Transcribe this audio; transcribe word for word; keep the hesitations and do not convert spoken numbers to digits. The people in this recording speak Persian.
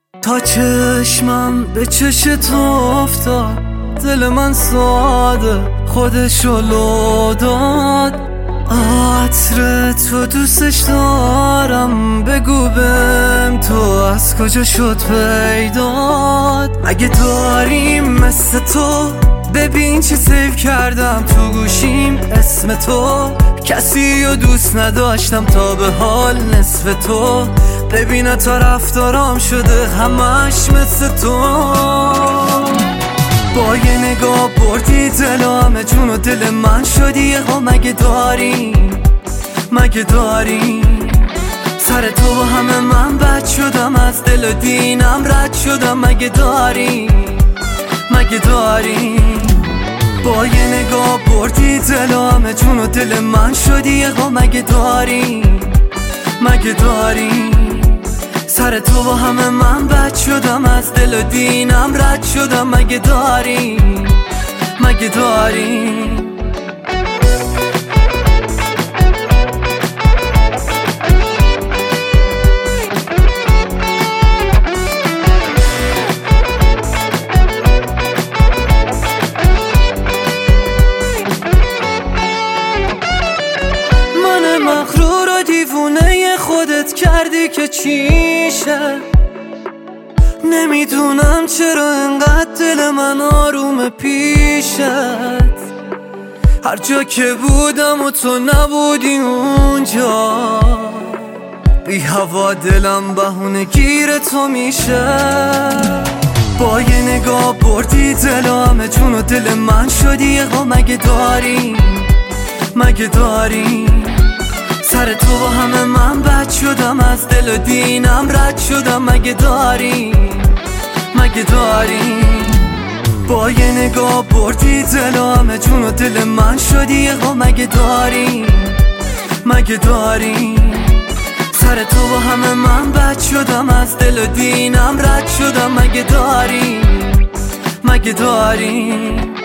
تا چشمم به چش تو افتاد، دل من ساده خودشو لو داد. عطر تو دوستش دارم، بگو بهم تو از کجا شد پیداد. اگه داریم مثل تو ببین چه سیو کردم تو گوشیم اسم تو. کسی رو دوست نداشتم تا به حال نصف تو. ببین تا رفتارام شده همش مثل تو. با یه نگاه بردی دل و همه جون و دل من شدی. ها مگه داریم مگه داریم سر تو با همه من بد شدم، از دل و دینم رد شدم. مگه داریم مگه داریم با یه نگاه بردی دل و همه جون و دل من شدی. ها مگه داریم مگه داریم سر تو با همه من بد شدم، از دل و دینم رد شدم. مگه داریم مگه داریم من مغرور و دیوونه خودت کردی که چیشه. نمیدونم چرا انقدر دل من آروم پیشت. هر جا که بودم و تو نبودی اونجا، بی هوا دلم بهونه گیر تو میشه. با یه نگاه بردی دل و همه جون و دل من شدی. ها مگه داریم مگه داریم سر تو با همه من بد شدم، از دل و دینم رد شدم. مگه داریم مگه داریم با یه نگاه بردی دل و همه جون و دل من شدی. ها مگه داریم مگه داریم سر تو با همه من بد شدم، از دل و دینم رد شدم. مگه داریم مگه داریم